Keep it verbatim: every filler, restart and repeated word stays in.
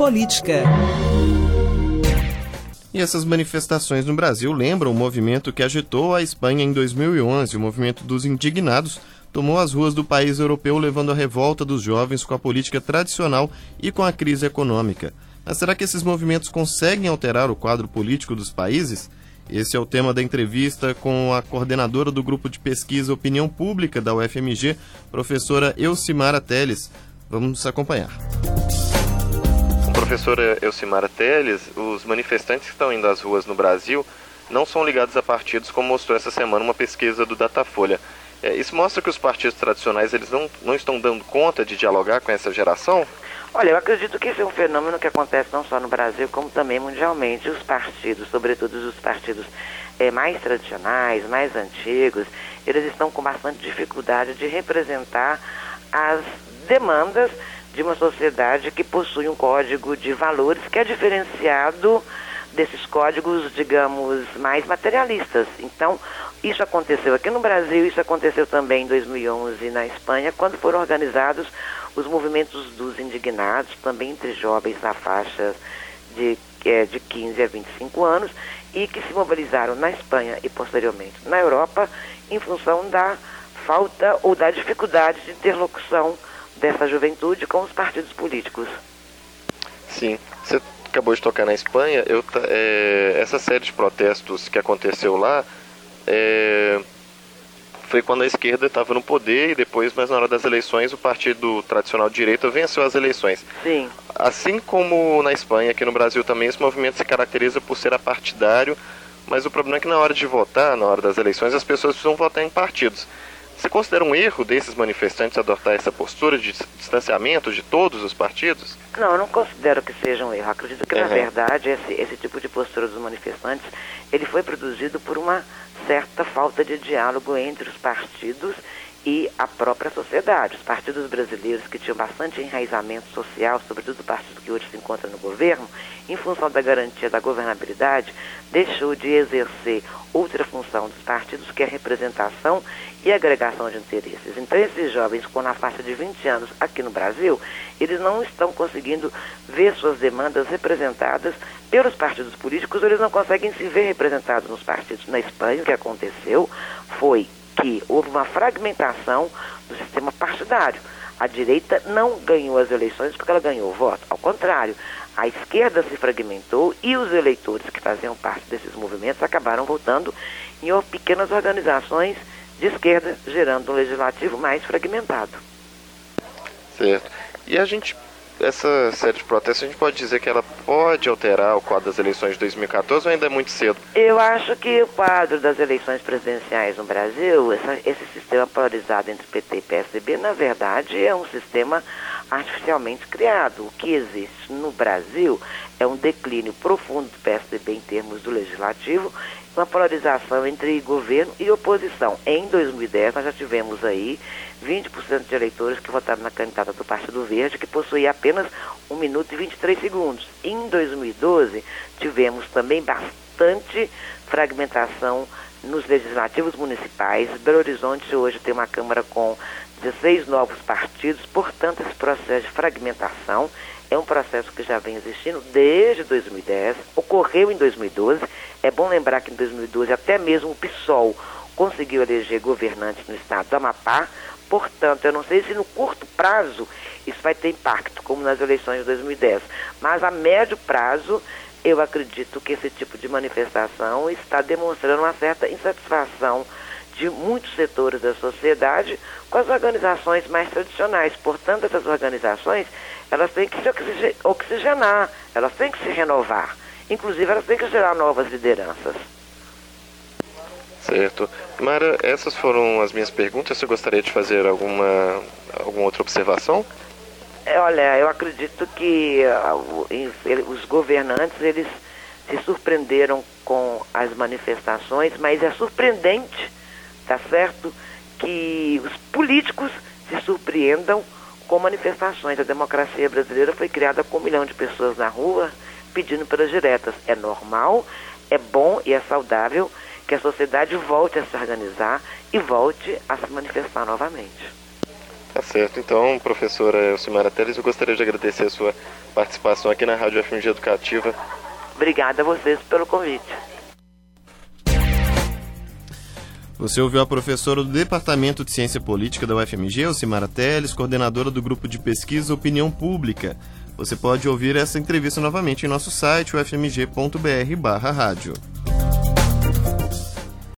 política. E essas manifestações no Brasil lembram o movimento que agitou a Espanha em dois mil e onze. O movimento dos indignados tomou as ruas do país europeu, levando a revolta dos jovens com a política tradicional e com a crise econômica. Mas será que esses movimentos conseguem alterar o quadro político dos países? Esse é o tema da entrevista com a coordenadora do Grupo de Pesquisa Opinião Pública da U F M G, professora Elcimara Teles. Vamos acompanhar. Professora Elcimara Teles, os manifestantes que estão indo às ruas no Brasil não são ligados a partidos, como mostrou essa semana uma pesquisa do Datafolha. É, isso mostra que os partidos tradicionais eles não, não estão dando conta de dialogar com essa geração? Olha, eu acredito que esse é um fenômeno que acontece não só no Brasil, como também mundialmente. Os partidos, sobretudo os partidos é, mais tradicionais, mais antigos, eles estão com bastante dificuldade de representar as demandas de uma sociedade que possui um código de valores que é diferenciado desses códigos, digamos, mais materialistas. Então, isso aconteceu aqui no Brasil, isso aconteceu também em dois mil e onze na Espanha, quando foram organizados os movimentos dos indignados, também entre jovens na faixa de, é, de quinze a vinte e cinco anos, e que se mobilizaram na Espanha e posteriormente na Europa em função da falta ou da dificuldade de interlocução dessa juventude com os partidos políticos. Sim, você acabou de tocar na Espanha. Eu, é, essa série de protestos que aconteceu lá é, foi quando a esquerda estava no poder e depois, mas na hora das eleições, o partido tradicional de direita venceu as eleições. Sim. Assim como na Espanha, aqui no Brasil também, esse movimento se caracteriza por ser apartidário, mas o problema é que na hora de votar, na hora das eleições, as pessoas precisam votar em partidos. Você considera um erro desses manifestantes adotar essa postura de distanciamento de todos os partidos? Não, eu não considero que seja um erro. Acredito que, uhum. na verdade, esse, esse tipo de postura dos manifestantes, ele foi produzido por uma certa falta de diálogo entre os partidos e a própria sociedade. Os partidos brasileiros que tinham bastante enraizamento social, sobretudo o partido que hoje se encontra no governo, em função da garantia da governabilidade, deixou de exercer outra função dos partidos, que é a representação e agregação de interesses. Então, esses jovens com na faixa de vinte anos aqui no Brasil, eles não estão conseguindo ver suas demandas representadas pelos partidos políticos, ou eles não conseguem se ver representados nos partidos. Na Espanha, o que aconteceu foi que houve uma fragmentação do sistema partidário. A direita não ganhou as eleições porque ela ganhou o voto. Ao contrário, a esquerda se fragmentou e os eleitores que faziam parte desses movimentos acabaram votando em pequenas organizações de esquerda, gerando um legislativo mais fragmentado. Certo. E a gente, essa série de protestos, a gente pode dizer que ela pode alterar o quadro das eleições de dois mil e quatorze ou ainda é muito cedo? Eu acho que o quadro das eleições presidenciais no Brasil, essa, esse sistema polarizado entre P T e P S D B, na verdade, é um sistema artificialmente criado. O que existe no Brasil é um declínio profundo do P S D B em termos do legislativo, uma polarização entre governo e oposição. Em dois mil e dez, nós já tivemos aí vinte por cento de eleitores que votaram na candidata do Partido Verde, que possuía apenas um minuto e vinte e três segundos. Em dois mil e doze, tivemos também bastante fragmentação nos legislativos municipais. Belo Horizonte hoje tem uma Câmara com dezesseis novos partidos, portanto, esse processo de fragmentação é um processo que já vem existindo desde dois mil e dez, ocorreu em dois mil e doze. É bom lembrar que em dois mil e doze até mesmo o PSOL conseguiu eleger governantes no estado do Amapá. Portanto, eu não sei se no curto prazo isso vai ter impacto, como nas eleições de dois mil e dez, mas a médio prazo eu acredito que esse tipo de manifestação está demonstrando uma certa insatisfação de muitos setores da sociedade com as organizações mais tradicionais. Portanto, essas organizações, elas têm que se oxigenar, elas têm que se renovar. Inclusive, elas têm que gerar novas lideranças. Certo. Mara, essas foram as minhas perguntas. Você gostaria de fazer alguma, alguma outra observação? É, olha, eu acredito que uh, ele, os governantes, eles se surpreenderam com as manifestações, mas é surpreendente, tá certo, que os políticos se surpreendam com manifestações. A democracia brasileira foi criada com um milhão de pessoas na rua pedindo pelas diretas. É normal, é bom e é saudável que a sociedade volte a se organizar e volte a se manifestar novamente. Tá certo. Então, professora Elcimara Teles, eu gostaria de agradecer a sua participação aqui na Rádio F M G Educativa. Obrigada a vocês pelo convite. Você ouviu a professora do Departamento de Ciência Política da U F M G, Alcimara Teles, coordenadora do Grupo de Pesquisa Opinião Pública. Você pode ouvir essa entrevista novamente em nosso site, u f m g ponto b r barra rádio.